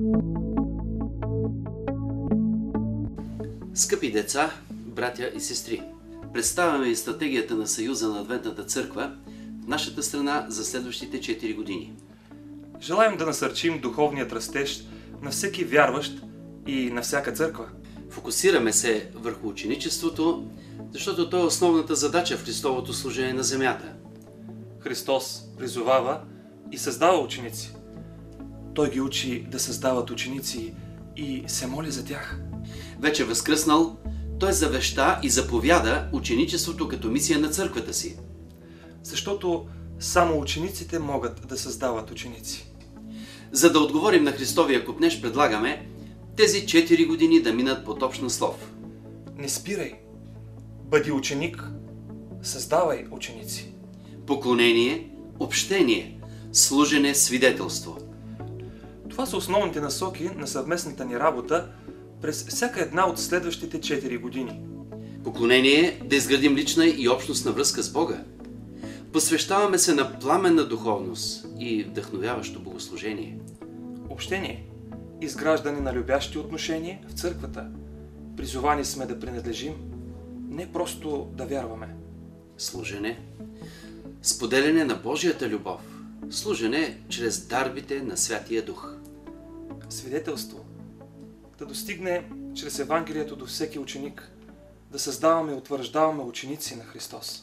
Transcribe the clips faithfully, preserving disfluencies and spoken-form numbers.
Скъпи деца, братя и сестри, представяме и стратегията на Съюза на Адвентната църква в нашата страна за следващите четири години. Желаем да насърчим духовният растеж на всеки вярващ и на всяка църква. Фокусираме се върху ученичеството, защото то е основната задача в Христовото служение на земята. Христос призовава и създава ученици. Той ги учи да създават ученици и се моли за тях. Вече възкръснал, той завеща и заповяда ученичеството като мисия на църквата си. Защото само учениците могат да създават ученици. За да отговорим на Христовия копнеж, предлагаме тези четири години да минат под общ наслов. Не спирай, бъди ученик, създавай ученици. Поклонение, общение, служене, свидетелство. Това са основните насоки на съвместната ни работа през всяка една от следващите четири години. Поклонение – да изградим лична и общностна връзка с Бога. Посвещаваме се на пламенна духовност и вдъхновяващо богослужение. Общение – изграждане на любящи отношения в църквата. Призовани сме да принадлежим, не просто да вярваме. Служене – споделяне на Божията любов. Служене чрез дарбите на Святия Дух. Свидетелство – да достигне чрез Евангелието до всеки ученик, да създаваме и утвърждаваме ученици на Христос.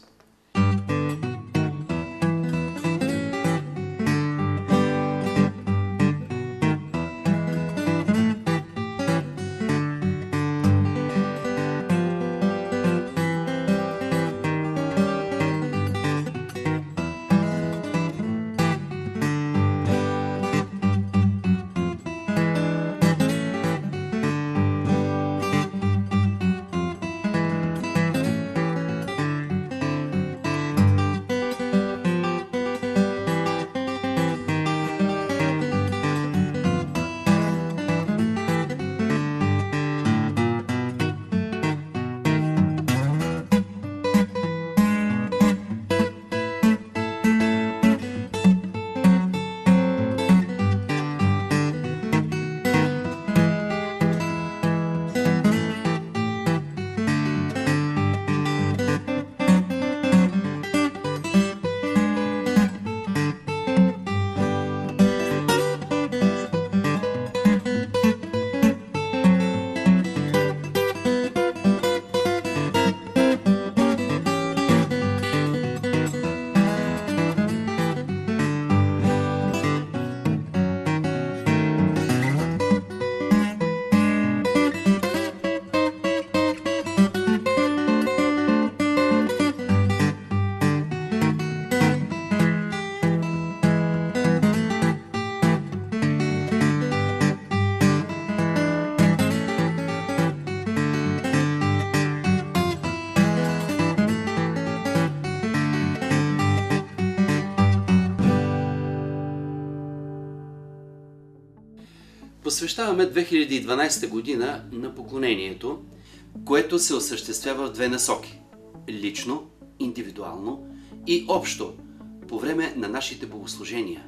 Посвещаваме две хиляди и дванадесета година на поклонението, което се осъществява в две насоки – лично, индивидуално и общо, по време на нашите богослужения.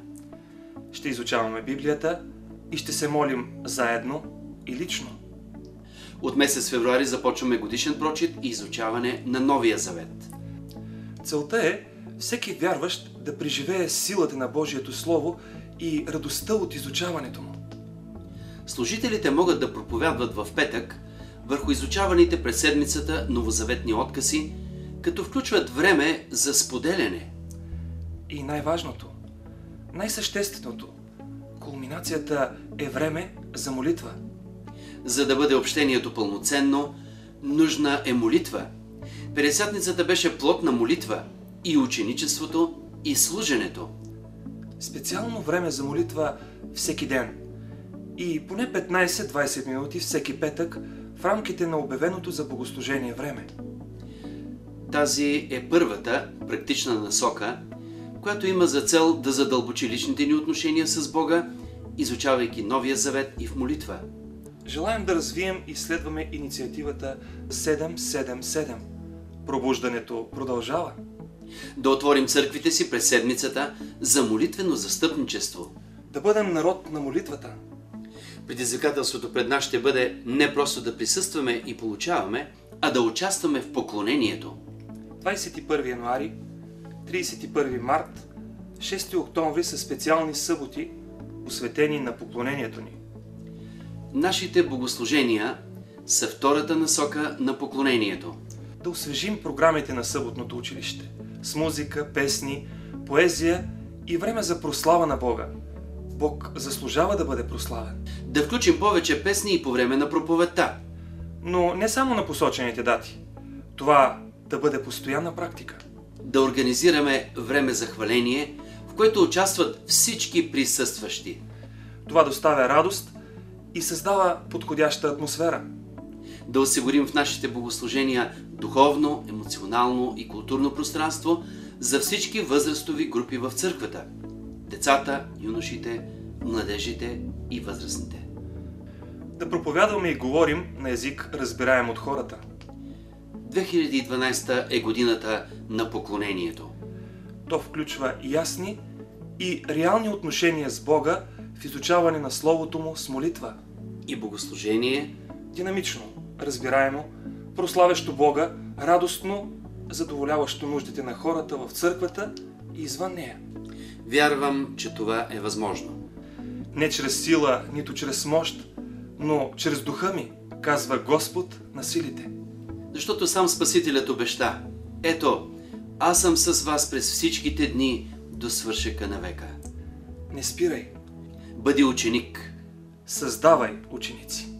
Ще изучаваме Библията и ще се молим заедно и лично. От месец февруари започваме годишен прочит и изучаване на Новия Завет. Целта е всеки вярващ да преживее силата на Божието Слово и радостта от изучаването му. Служителите могат да проповядват в петък върху изучаваните през седмицата новозаветни откази, като включват време за споделяне. И най-важното, най-същественото, кулминацията е време за молитва. За да бъде общението пълноценно, нужна е молитва. Петдесятницата беше плод на молитва и ученичеството, и служенето. Специално време за молитва всеки ден и поне петнадесет-двадесет минути всеки петък в рамките на обявеното за богослужение време. Тази е първата практична насока, която има за цел да задълбочи личните ни отношения с Бога, изучавайки Новия Завет и в молитва. Желаем да развием и следваме инициативата седем седем седем. Пробуждането продължава. Да отворим църквите си през седмицата за молитвено застъпничество. Да бъдем народ на молитвата. Предизвикателството пред нас ще бъде не просто да присъстваме и получаваме, а да участваме в поклонението. двадесет и първи януари, тридесет и първи март, шести октомври са специални съботи, посветени на поклонението ни. Нашите богослужения са втората насока на поклонението. Да освежим програмите на съботното училище с музика, песни, поезия и време за прослава на Бога. Бог заслужава да бъде прославен. Да включим повече песни и по време на проповедта. Но не само на посочените дати. Това да бъде постоянна практика. Да организираме време за хваление, в което участват всички присъстващи. Това доставя радост и създава подходяща атмосфера. Да осигурим в нашите богослужения духовно, емоционално и културно пространство за всички възрастови групи в църквата. Децата, юношите, младежите и възрастните. Да проповядваме и говорим на език, разбираем от хората. две хиляди и дванадесета е годината на поклонението. То включва ясни и реални отношения с Бога в изучаване на Словото Му с молитва. И богослужение Динамично, разбираемо, прославящо Бога, радостно, задоволяващо нуждите на хората в църквата и извън нея. Вярвам, че това е възможно. Не чрез сила, нито чрез мощ, но чрез духа ми, казва Господ на силите. Защото сам Спасителят обеща: ето, аз съм с вас през всичките дни до свършека на века. Не спирай, Бъди ученик. създавай ученици.